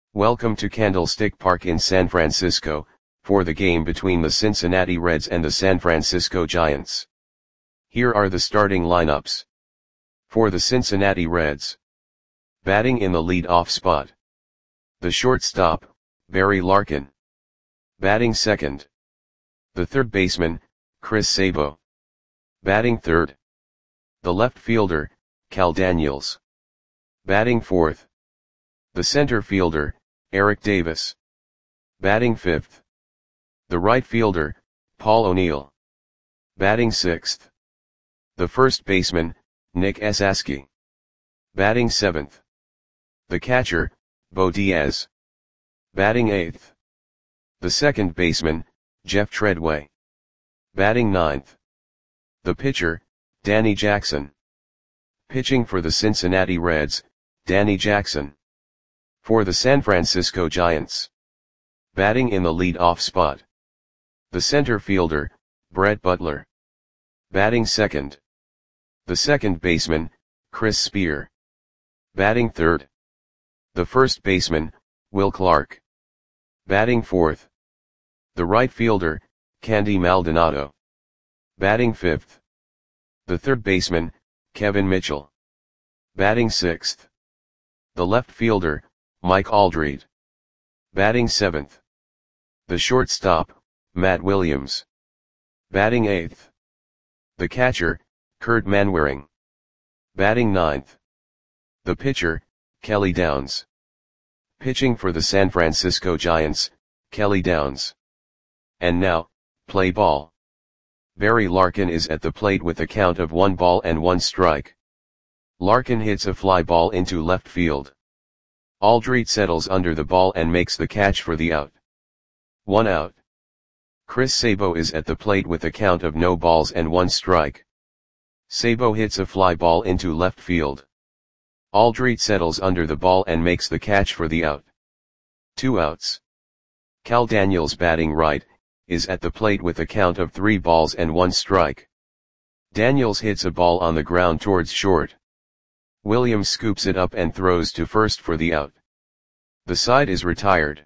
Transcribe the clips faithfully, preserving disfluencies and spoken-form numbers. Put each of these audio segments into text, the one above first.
Welcome to Candlestick Park in San Francisco, for the game between the Cincinnati Reds and the San Francisco Giants. Here are the starting lineups. For the Cincinnati Reds. Batting in the lead-off spot. The shortstop, Barry Larkin. Batting second. The third baseman, Chris Sabo. Batting third. The left fielder, Cal Daniels. Batting fourth. The center fielder, Eric Davis. Batting fifth. The right fielder, Paul O'Neill. Batting sixth. The first baseman, Nick Esasky. Batting seventh. The catcher, Bo Diaz. Batting eighth. The second baseman, Jeff Treadway. Batting ninth. The pitcher, Danny Jackson. Pitching for the Cincinnati Reds, Danny Jackson. For the San Francisco Giants. Batting in the lead-off spot. The center fielder, Brett Butler. Batting second. The second baseman, Chris Spear. Batting third. The first baseman, Will Clark. Batting fourth. The right fielder, Candy Maldonado. Batting fifth. The third baseman, Kevin Mitchell. Batting sixth. The left fielder, Mike Aldred. Batting seventh. The shortstop, Matt Williams. Batting eighth. The catcher, Kurt Manwaring. Batting ninth. The pitcher, Kelly Downs. Pitching for the San Francisco Giants, Kelly Downs. And now, play ball. Barry Larkin is at the plate with a count of one ball and one strike. Larkin hits a fly ball into left field. Aldred settles under the ball and makes the catch for the out. One out. Chris Sabo is at the plate with a count of no balls and one strike. Sabo hits a fly ball into left field. Aldred settles under the ball and makes the catch for the out. Two outs. Cal Daniels, batting right, is at the plate with a count of three balls and one strike. Daniels hits a ball on the ground towards short. Williams scoops it up and throws to first for the out. The side is retired.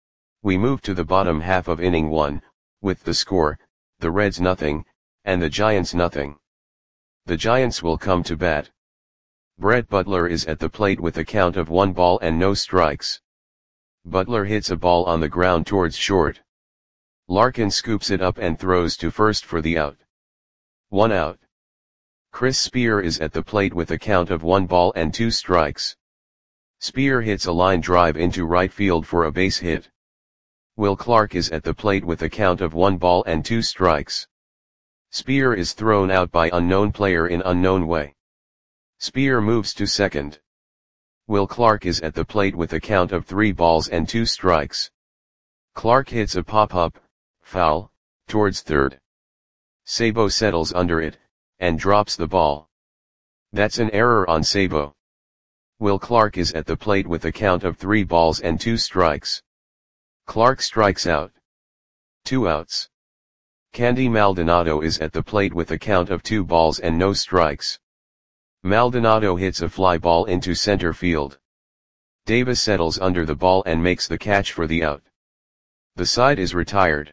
We move to the bottom half of inning one, with the score, the Reds nothing, and the Giants nothing. The Giants will come to bat. Brett Butler is at the plate with a count of one ball and no strikes. Butler hits a ball on the ground towards short. Larkin scoops it up and throws to first for the out. One out. Chris Spear is at the plate with a count of one ball and two strikes. Spear hits a line drive into right field for a base hit. Will Clark is at the plate with a count of one ball and two strikes. Spear is thrown out by unknown player in unknown way. Spear moves to second. Will Clark is at the plate with a count of three balls and two strikes. Clark hits a pop-up, foul, towards third. Sabo settles under it, and drops the ball. That's an error on Sabo. Will Clark is at the plate with a count of three balls and two strikes. Clark strikes out. Two outs. Candy Maldonado is at the plate with a count of two balls and no strikes. Maldonado hits a fly ball into center field. Davis settles under the ball and makes the catch for the out. The side is retired.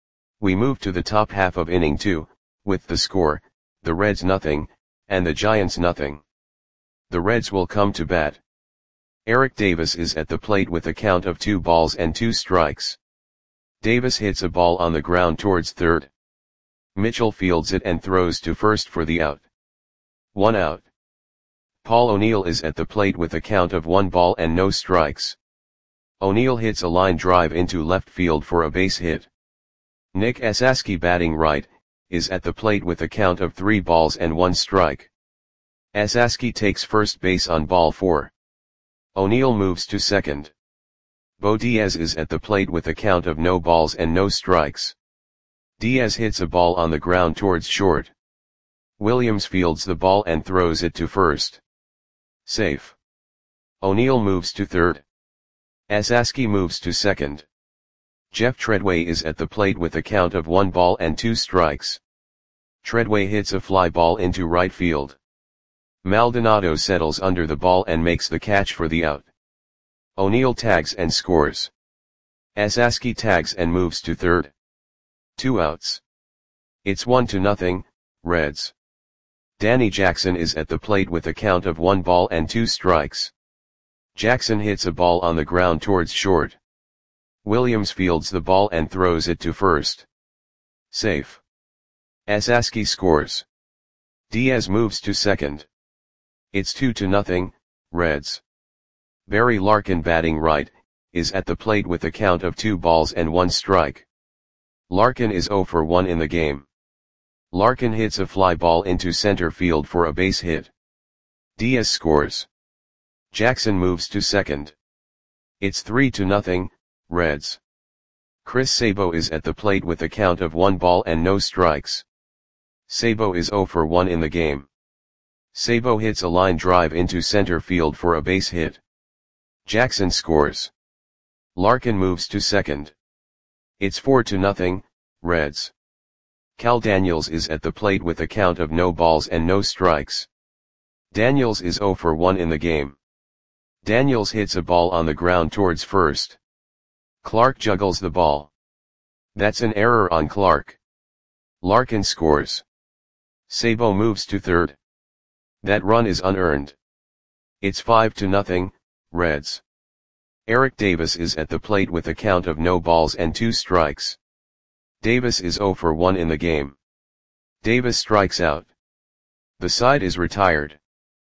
We move to the top half of inning two, with the score, the Reds nothing, and the Giants nothing. The Reds will come to bat. Eric Davis is at the plate with a count of two balls and two strikes. Davis hits a ball on the ground towards third. Mitchell fields it and throws to first for the out. One out. Paul O'Neill is at the plate with a count of one ball and no strikes. O'Neill hits a line drive into left field for a base hit. Nick Esasky, batting right, is at the plate with a count of three balls and one strike. Esasky takes first base on ball four. O'Neill moves to second. Bo Diaz is at the plate with a count of no balls and no strikes. Diaz hits a ball on the ground towards short. Williams fields the ball and throws it to first. Safe. O'Neill moves to third. Esasky moves to second. Jeff Treadway is at the plate with a count of one ball and two strikes. Treadway hits a fly ball into right field. Maldonado settles under the ball and makes the catch for the out. O'Neill tags and scores. Asaski tags and moves to third. Two outs. It's one to nothing, Reds. Danny Jackson is at the plate with a count of one ball and two strikes. Jackson hits a ball on the ground towards short. Williams fields the ball and throws it to first. Safe. Asaski scores. Diaz moves to second. It's two to nothing, Reds. Barry Larkin, batting right, is at the plate with a count of two balls and one strike. Larkin is zero for one in the game. Larkin hits a fly ball into center field for a base hit. Diaz scores. Jackson moves to second. It's three to nothing, Reds. Chris Sabo is at the plate with a count of one ball and no strikes. Sabo is zero for one in the game. Sabo hits a line drive into center field for a base hit. Jackson scores. Larkin moves to second. It's four to nothing, Reds. Cal Daniels is at the plate with a count of no balls and no strikes. Daniels is zero for one in the game. Daniels hits a ball on the ground towards first. Clark juggles the ball. That's an error on Clark. Larkin scores. Sabo moves to third. That run is unearned. It's five to nothing, Reds. Eric Davis is at the plate with a count of no balls and two strikes. Davis is zero for one in the game. Davis strikes out. The side is retired.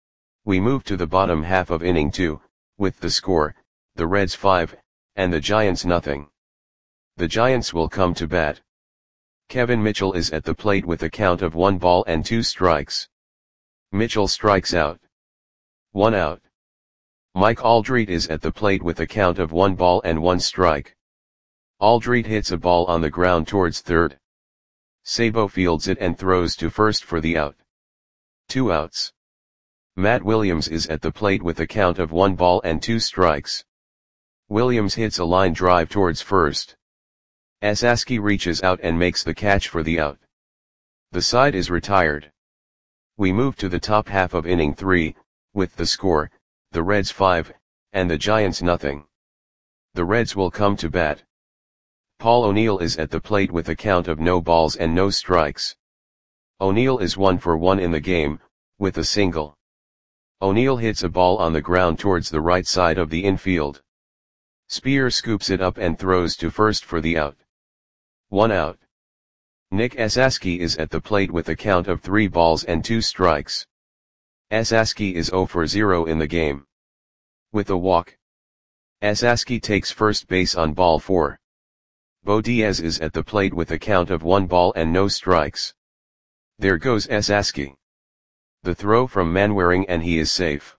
We move to the bottom half of inning two, with the score, the Reds five, and the Giants nothing. The Giants will come to bat. Kevin Mitchell is at the plate with a count of one ball and two strikes. Mitchell strikes out. One out. Mike Aldrete is at the plate with a count of one ball and one strike. Aldrete hits a ball on the ground towards third. Sabo fields it and throws to first for the out. Two outs. Matt Williams is at the plate with a count of one ball and two strikes. Williams hits a line drive towards first. Asaski reaches out and makes the catch for the out. The side is retired. We move to the top half of inning three, with the score, the Reds five, and the Giants nothing. The Reds will come to bat. Paul O'Neill is at the plate with a count of no balls and no strikes. O'Neill is one for one in the game, with a single. O'Neill hits a ball on the ground towards the right side of the infield. Spear scoops it up and throws to first for the out. One out. Nick Asaski is at the plate with a count of three balls and two strikes. Asaski is zero for zero in the game. With a walk. Asaski takes first base on ball four. Bo Diaz is at the plate with a count of one ball and no strikes. There goes Asaski. The throw from Manwaring and he is safe.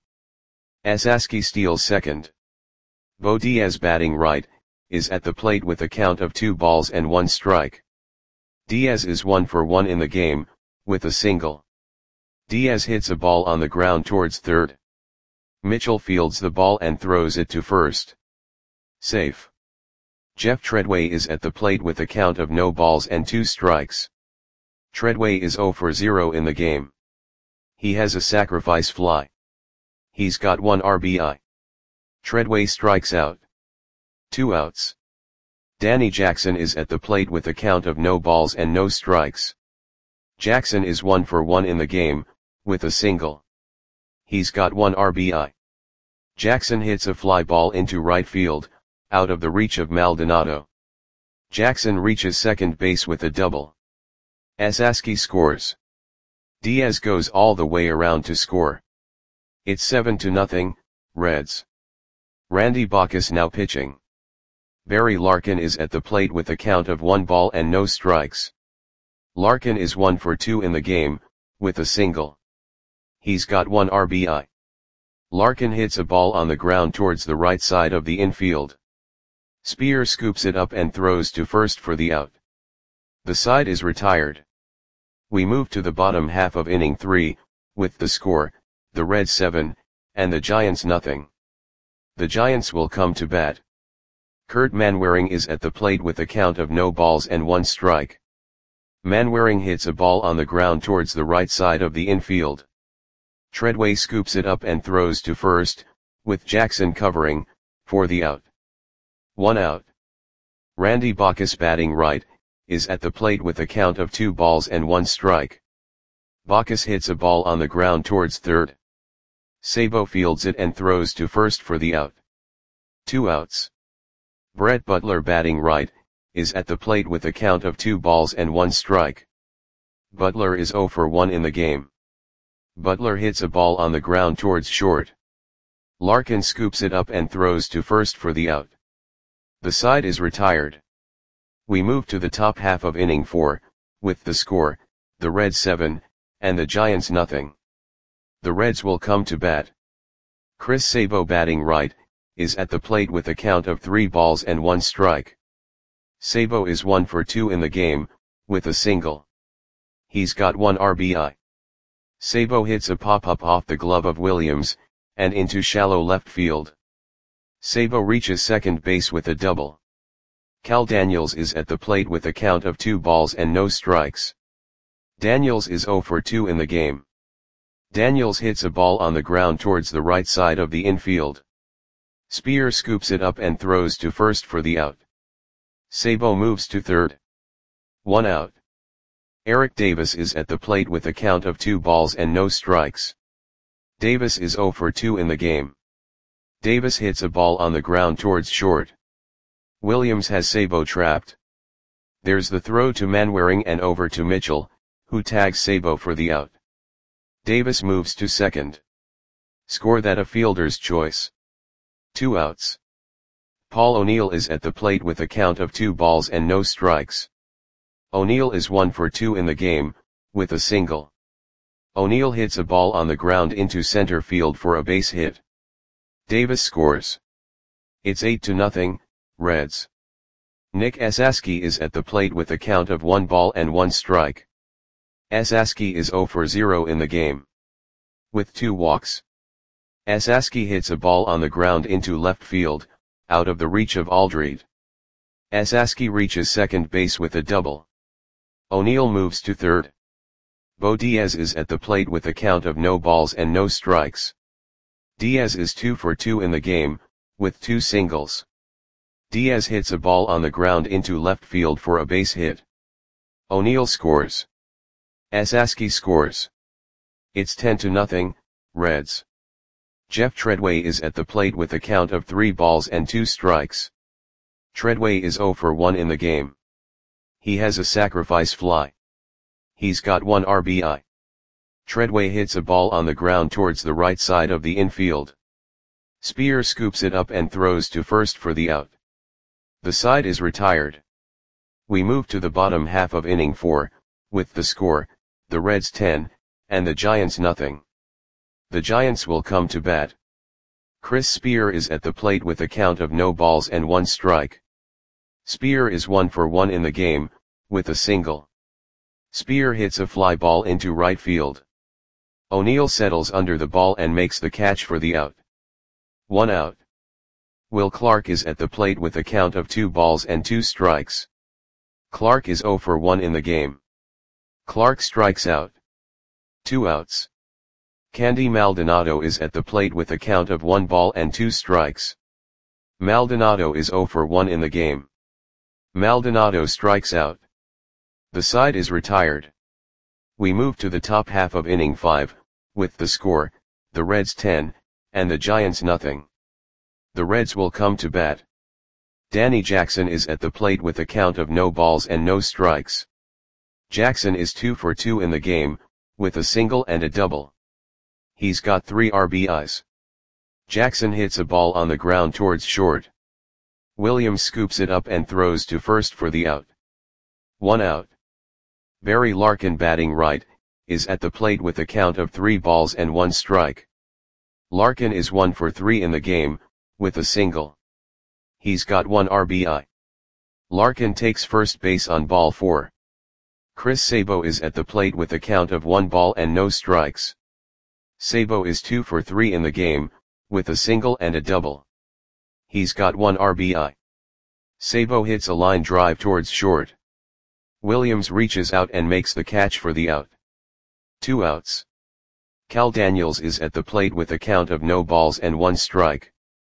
Asaski steals second. Bo Diaz, batting right, is at the plate with a count of two balls and one strike. Diaz is one for one in the game, with a single. Diaz hits a ball on the ground towards third. Mitchell fields the ball and throws it to first. Safe. Jeff Treadway is at the plate with a count of no balls and two strikes. Treadway is zero for zero in the game. He has a sacrifice fly. He's got one R B I. Treadway strikes out. Two outs. Danny Jackson is at the plate with a count of no balls and no strikes. Jackson is one for one in the game, with a single. He's got one R B I. Jackson hits a fly ball into right field, out of the reach of Maldonado. Jackson reaches second base with a double. Asaski scores. Diaz goes all the way around to score. It's seven to nothing, Reds. Randy Bacchus now pitching. Barry Larkin is at the plate with a count of one ball and no strikes. Larkin is one for two in the game, with a single. He's got one R B I. Larkin hits a ball on the ground towards the right side of the infield. Spear scoops it up and throws to first for the out. The side is retired. We move to the bottom half of inning three, with the score, the Reds seven, and the Giants nothing. The Giants will come to bat. Kurt Manwaring is at the plate with a count of no balls and one strike. Manwaring hits a ball on the ground towards the right side of the infield. Treadway scoops it up and throws to first, with Jackson covering, for the out. One out. Randy Bacchus batting right, is at the plate with a count of two balls and one strike. Bacchus hits a ball on the ground towards third. Sabo fields it and throws to first for the out. Two outs. Brett Butler batting right, is at the plate with a count of two balls and one strike. Butler is oh for one in the game. Butler hits a ball on the ground towards short. Larkin scoops it up and throws to first for the out. The side is retired. We move to the top half of inning four, with the score, the Reds seven, and the Giants nothing. The Reds will come to bat. Chris Sabo batting right, is at the plate with a count of three balls and one strike. Sabo is one for two in the game, with a single. He's got one R B I. Sabo hits a pop-up off the glove of Williams, and into shallow left field. Sabo reaches second base with a double. Cal Daniels is at the plate with a count of two balls and no strikes. Daniels is oh for two in the game. Daniels hits a ball on the ground towards the right side of the infield. Spear scoops it up and throws to first for the out. Sabo moves to third. One out. Eric Davis is at the plate with a count of two balls and no strikes. Davis is oh for two in the game. Davis hits a ball on the ground towards short. Williams has Sabo trapped. There's the throw to Manwaring and over to Mitchell, who tags Sabo for the out. Davis moves to second. Score that a fielder's choice. Two outs. Paul O'Neill is at the plate with a count of two balls and no strikes. O'Neill is one for two in the game, with a single. O'Neill hits a ball on the ground into center field for a base hit. Davis scores. It's eight to nothing, Reds. Nick Esaski is at the plate with a count of one ball and one strike. Esaski is oh for zero in the game. With two walks. Esaski hits a ball on the ground into left field, out of the reach of Aldred. Esaski reaches second base with a double. O'Neill moves to third. Bo Diaz is at the plate with a count of no balls and no strikes. Diaz is two for two in the game, with two singles. Diaz hits a ball on the ground into left field for a base hit. O'Neill scores. Esaski scores. It's ten to nothing, Reds. Jeff Treadway is at the plate with a count of three balls and two strikes. Treadway is oh for one in the game. He has a sacrifice fly. He's got one R B I. Treadway hits a ball on the ground towards the right side of the infield. Spear scoops it up and throws to first for the out. The side is retired. We move to the bottom half of inning four, with the score, the Reds ten, and the Giants nothing. The Giants will come to bat. Chris Spear is at the plate with a count of no balls and one strike. Spear is one for one in the game, with a single. Spear hits a fly ball into right field. O'Neill settles under the ball and makes the catch for the out. One out. Will Clark is at the plate with a count of two balls and two strikes. Clark is oh for one in the game. Clark strikes out. Two outs. Candy Maldonado is at the plate with a count of one ball and two strikes. Maldonado is oh for one in the game. Maldonado strikes out. The side is retired. We move to the top half of inning five, with the score, the Reds ten, and the Giants nothing. The Reds will come to bat. Danny Jackson is at the plate with a count of no balls and no strikes. Jackson is two for two in the game, with a single and a double. He's got three R B Is. Jackson hits a ball on the ground towards short. Williams scoops it up and throws to first for the out. One out. Barry Larkin batting right, is at the plate with a count of three balls and one strike. Larkin is one for three in the game, with a single. He's got one R B I. Larkin takes first base on ball four. Chris Sabo is at the plate with a count of one ball and no strikes. Sabo is two for three in the game, with a single and a double. He's got one R B I. Sabo hits a line drive towards short. Williams reaches out and makes the catch for the out. Two outs. Cal Daniels is at the plate with a count of no balls and one strike.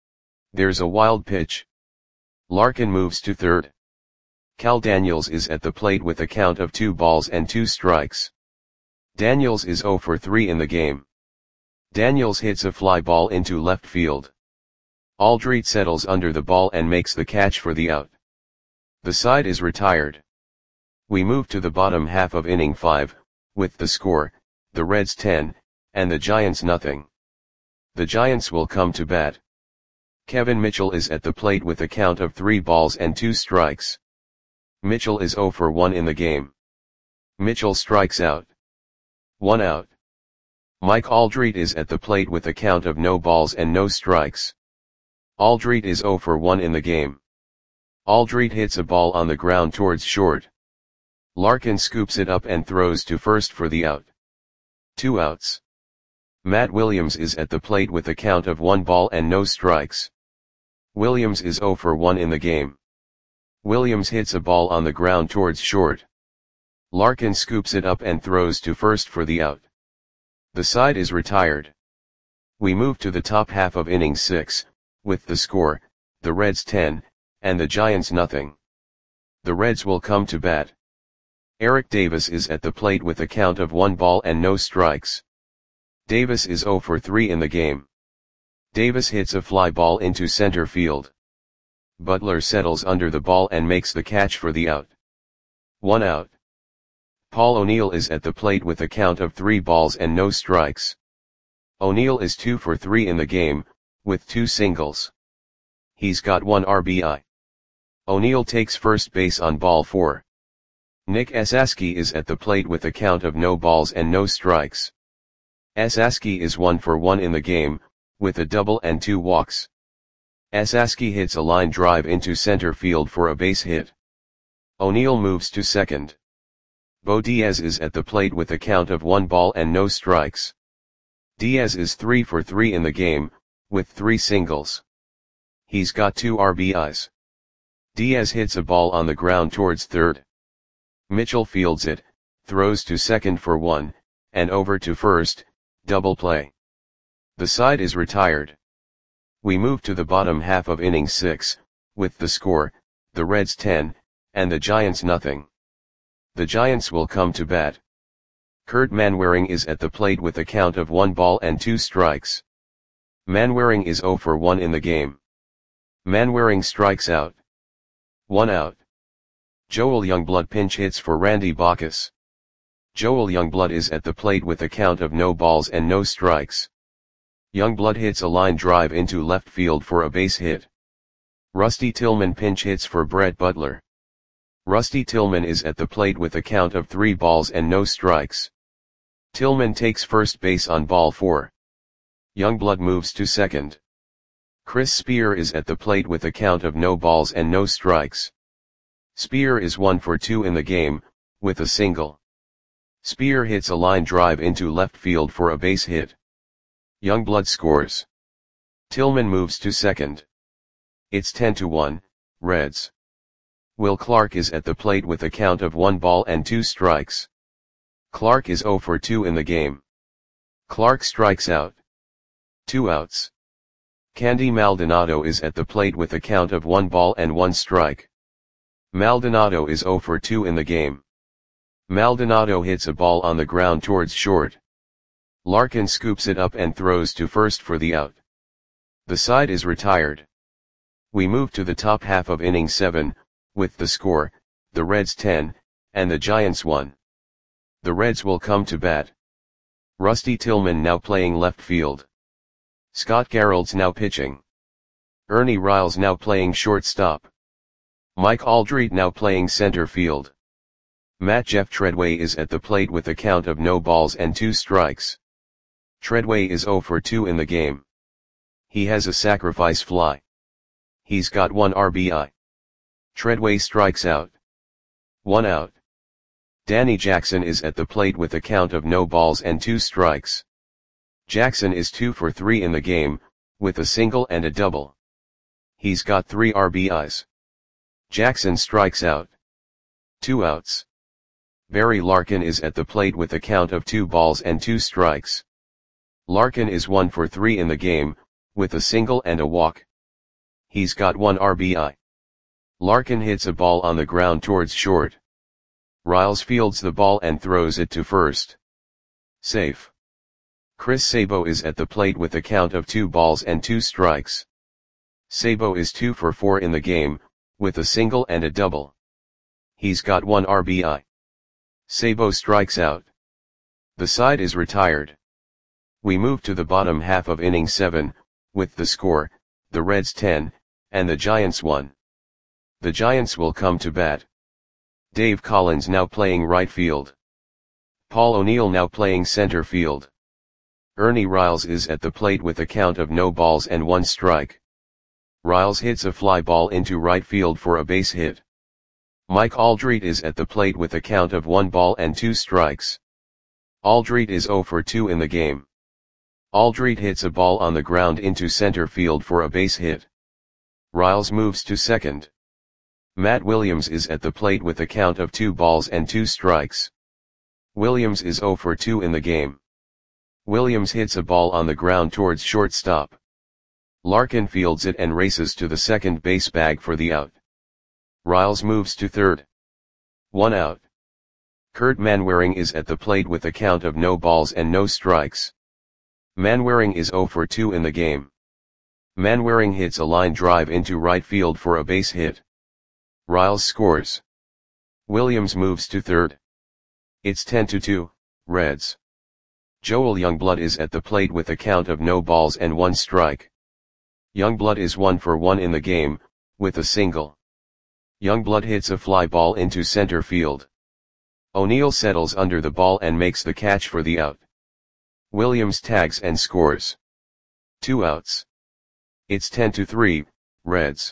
There's a wild pitch. Larkin moves to third. Cal Daniels is at the plate with a count of two balls and two strikes. Daniels is zero for three in the game. Daniels hits a fly ball into left field. Aldrete settles under the ball and makes the catch for the out. The side is retired. We move to the bottom half of inning five, with the score, the Reds ten, and the Giants nothing. The Giants will come to bat. Kevin Mitchell is at the plate with a count of three balls and two strikes. Mitchell is zero for one in the game. Mitchell strikes out. One out. Mike Aldrete is at the plate with a count of no balls and no strikes. Aldrete is zero for one in the game. Aldrete hits a ball on the ground towards short. Larkin scoops it up and throws to first for the out. Two outs. Matt Williams is at the plate with a count of one ball and no strikes. Williams is zero for one in the game. Williams hits a ball on the ground towards short. Larkin scoops it up and throws to first for the out. The side is retired. We move to the top half of inning six, with the score, the Reds ten, and the Giants nothing. The Reds will come to bat. Eric Davis is at the plate with a count of one ball and no strikes. Davis is zero for three in the game. Davis hits a fly ball into center field. Butler settles under the ball and makes the catch for the out. One out. Paul O'Neill is at the plate with a count of three balls and no strikes. O'Neill is two for three in the game, with two singles. He's got one R B I. O'Neill takes first base on ball four. Nick Esaski is at the plate with a count of no balls and no strikes. Esaski is one for one in the game, with a double and two walks. Esaski hits a line drive into center field for a base hit. O'Neill moves to second. Bo Diaz is at the plate with a count of one ball and no strikes. Diaz is three for three in the game, with three singles. He's got two R B Is. Diaz hits a ball on the ground towards third. Mitchell fields it, throws to second for one, and over to first, double play. The side is retired. We move to the bottom half of inning six, with the score, the Reds ten, and the Giants nothing. The Giants will come to bat. Kurt Manwaring is at the plate with a count of one ball and two strikes. Manwaring is zero for one in the game. Manwaring strikes out. One out. Joel Youngblood pinch hits for Randy Bacchus. Joel Youngblood is at the plate with a count of no balls and no strikes. Youngblood hits a line drive into left field for a base hit. Rusty Tillman pinch hits for Brett Butler. Rusty Tillman is at the plate with a count of three balls and no strikes. Tillman takes first base on ball four. Youngblood moves to second. Chris Spear is at the plate with a count of no balls and no strikes. Spear is one for two in the game, with a single. Spear hits a line drive into left field for a base hit. Youngblood scores. Tillman moves to second. It's ten to one, Reds. Will Clark is at the plate with a count of one ball and two strikes. Clark is zero for two in the game. Clark strikes out. Two outs. Candy Maldonado is at the plate with a count of one ball and one strike. Maldonado is zero for two in the game. Maldonado hits a ball on the ground towards short. Larkin scoops it up and throws to first for the out. The side is retired. We move to the top half of inning seven, with the score, the Reds ten, and the Giants one. The Reds will come to bat. Rusty Tillman now playing left field. Scott Garrelds now pitching. Ernie Riles now playing shortstop. Mike Aldrete now playing center field. Matt Jeff Treadway is at the plate with a count of no balls and two strikes. Treadway is zero for two in the game. He has a sacrifice fly. He's got one R B I. Treadway strikes out. One out. Danny Jackson is at the plate with a count of no balls and two strikes. Jackson is two for three in the game, with a single and a double. He's got three R B Is. Jackson strikes out. Two outs. Barry Larkin is at the plate with a count of two balls and two strikes. Larkin is one for three in the game, with a single and a walk. He's got one R B I. Larkin hits a ball on the ground towards short. Riles fields the ball and throws it to first. Safe. Chris Sabo is at the plate with a count of two balls and two strikes. Sabo is two for four in the game, with a single and a double. He's got one R B I. Sabo strikes out. The side is retired. We move to the bottom half of inning seven, with the score, the Reds ten, and the Giants one. The Giants will come to bat. Dave Collins now playing right field. Paul O'Neill now playing center field. Ernie Riles is at the plate with a count of no balls and one strike. Riles hits a fly ball into right field for a base hit. Mike Aldrete is at the plate with a count of one ball and two strikes. Aldrete is zero for two in the game. Aldrete hits a ball on the ground into center field for a base hit. Riles moves to second. Matt Williams is at the plate with a count of two balls and two strikes. Williams is zero for two in the game. Williams hits a ball on the ground towards shortstop. Larkin fields it and races to the second base bag for the out. Riles moves to third. One out. Kurt Manwaring is at the plate with a count of no balls and no strikes. Manwaring is zero for two in the game. Manwaring hits a line drive into right field for a base hit. Riles scores. Williams moves to third. It's ten to two, Reds. Joel Youngblood is at the plate with a count of no balls and one strike. Youngblood is one for one in the game, with a single. Youngblood hits a fly ball into center field. O'Neill settles under the ball and makes the catch for the out. Williams tags and scores. Two outs. It's ten to three, Reds.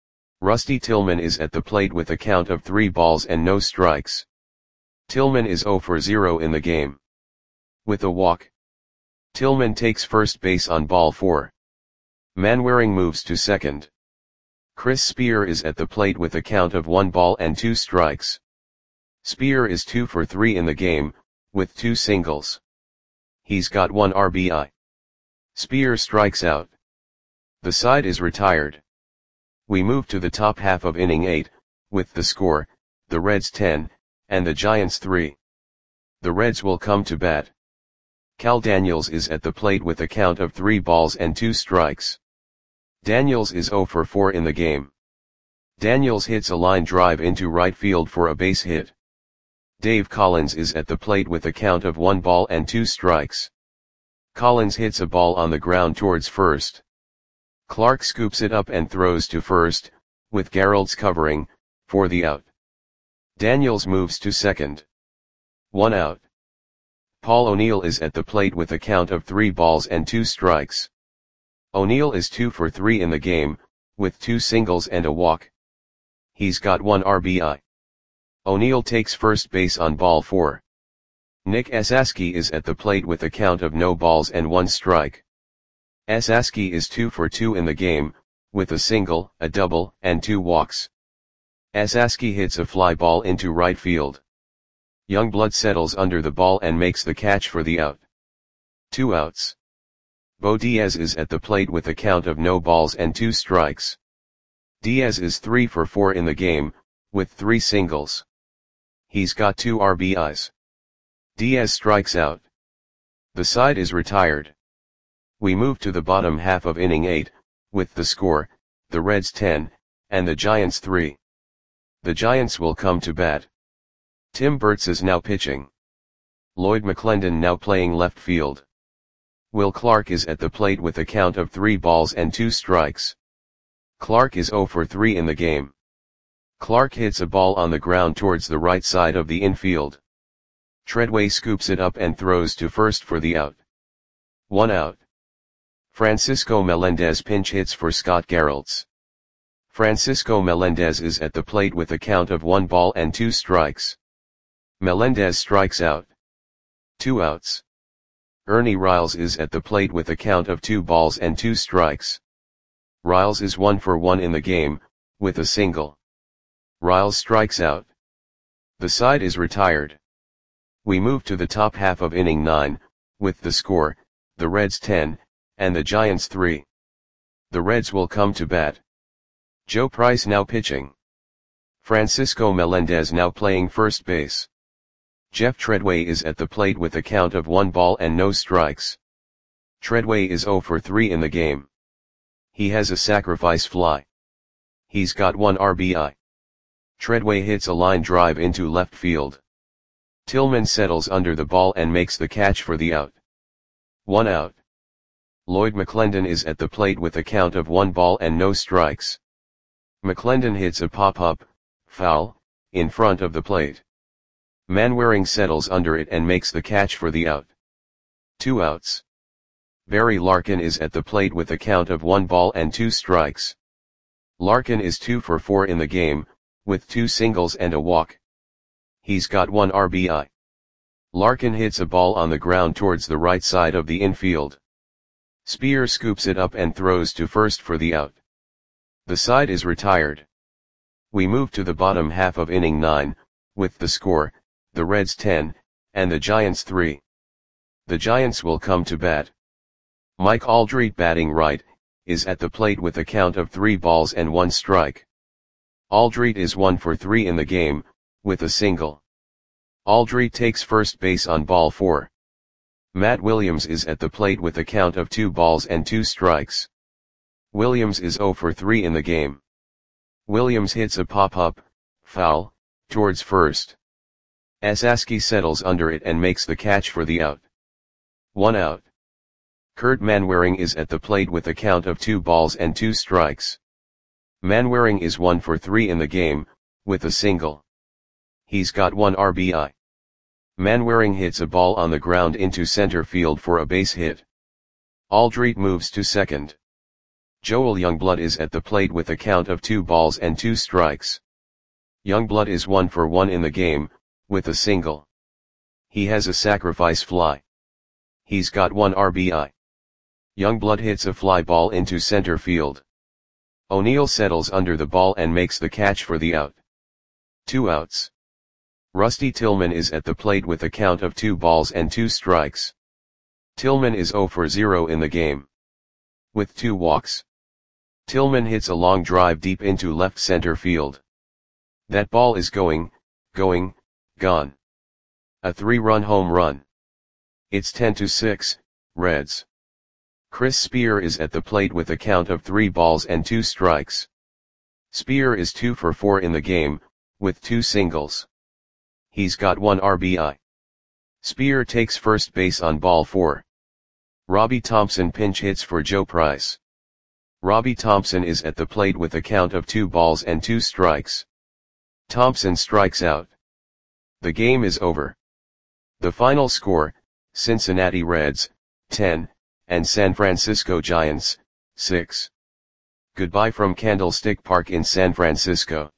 Rusty Tillman is at the plate with a count of three balls and no strikes. Tillman is zero for zero in the game. With a walk. Tillman takes first base on ball four. Manwaring moves to second. Chris Spear is at the plate with a count of one ball and two strikes. Spear is two for three in the game, with two singles. He's got one R B I. Spear strikes out. The side is retired. We move to the top half of inning eight, with the score, the Reds ten, and the Giants three. The Reds will come to bat. Cal Daniels is at the plate with a count of three balls and two strikes. Daniels is zero for four in the game. Daniels hits a line drive into right field for a base hit. Dave Collins is at the plate with a count of one ball and two strikes. Collins hits a ball on the ground towards first. Clark scoops it up and throws to first, with Geralds covering, for the out. Daniels moves to second. One out. Paul O'Neill is at the plate with a count of three balls and two strikes. O'Neill is two for three in the game, with two singles and a walk. He's got one R B I. O'Neill takes first base on ball four. Nick Esaski is at the plate with a count of no balls and one strike. Esaski is two for two in the game, with a single, a double, and two walks. Esaski hits a fly ball into right field. Youngblood settles under the ball and makes the catch for the out. Two outs. Bo Diaz is at the plate with a count of no balls and two strikes. Diaz is three for four in the game, with three singles. He's got two R B Is. Diaz strikes out. The side is retired. We move to the bottom half of inning eight, with the score, the Reds ten, and the Giants three. The Giants will come to bat. Tim Burtz is now pitching. Lloyd McClendon now playing left field. Will Clark is at the plate with a count of three balls and two strikes. Clark is zero for three in the game. Clark hits a ball on the ground towards the right side of the infield. Treadway scoops it up and throws to first for the out. One out. Francisco Melendez pinch hits for Scott Geralds. Francisco Melendez is at the plate with a count of one ball and two strikes. Melendez strikes out. Two outs. Ernie Riles is at the plate with a count of two balls and two strikes. Riles is one for one in the game, with a single. Riles strikes out. The side is retired. We move to the top half of inning nine, with the score, the Reds ten, and the Giants three. The Reds will come to bat. Joe Price now pitching. Francisco Melendez now playing first base. Jeff Treadway is at the plate with a count of one ball and no strikes. Treadway is zero for three in the game. He has a sacrifice fly. He's got one R B I. Treadway hits a line drive into left field. Tillman settles under the ball and makes the catch for the out. One out. Lloyd McClendon is at the plate with a count of one ball and no strikes. McClendon hits a pop-up, foul, in front of the plate. Manwaring settles under it and makes the catch for the out. Two outs. Barry Larkin is at the plate with a count of one ball and two strikes. Larkin is two for four in the game, with two singles and a walk. He's got one R B I. Larkin hits a ball on the ground towards the right side of the infield. Spear scoops it up and throws to first for the out. The side is retired. We move to the bottom half of inning nine, with the score, the Reds ten, and the Giants three. The Giants will come to bat. Mike Aldrete batting right, is at the plate with a count of three balls and one strike. Aldrete is one for three in the game, with a single. Aldrete takes first base on ball four. Matt Williams is at the plate with a count of two balls and two strikes. Williams is zero for three in the game. Williams hits a pop-up, foul, towards first. Asaski settles under it and makes the catch for the out. One out. Kurt Manwaring is at the plate with a count of two balls and two strikes. Manwaring is one for three in the game, with a single. He's got one R B I. Manwaring hits a ball on the ground into center field for a base hit. Aldrete moves to second. Joel Youngblood is at the plate with a count of two balls and two strikes. Youngblood is one for one in the game, with a single. He has a sacrifice fly. He's got one R B I. Youngblood hits a fly ball into center field. O'Neill settles under the ball and makes the catch for the out. Two outs. Rusty Tillman is at the plate with a count of two balls and two strikes. Tillman is zero for zero in the game. With two walks. Tillman hits a long drive deep into left center field. That ball is going, going, gone. A three-run home run. It's ten to six, Reds. Chris Spear is at the plate with a count of three balls and two strikes. Spear is two for four in the game, with two singles. He's got one R B I. Spear takes first base on ball four. Robbie Thompson pinch hits for Joe Price. Robbie Thompson is at the plate with a count of two balls and two strikes. Thompson strikes out. The game is over. The final score, Cincinnati Reds, ten, and San Francisco Giants, six. Goodbye from Candlestick Park in San Francisco.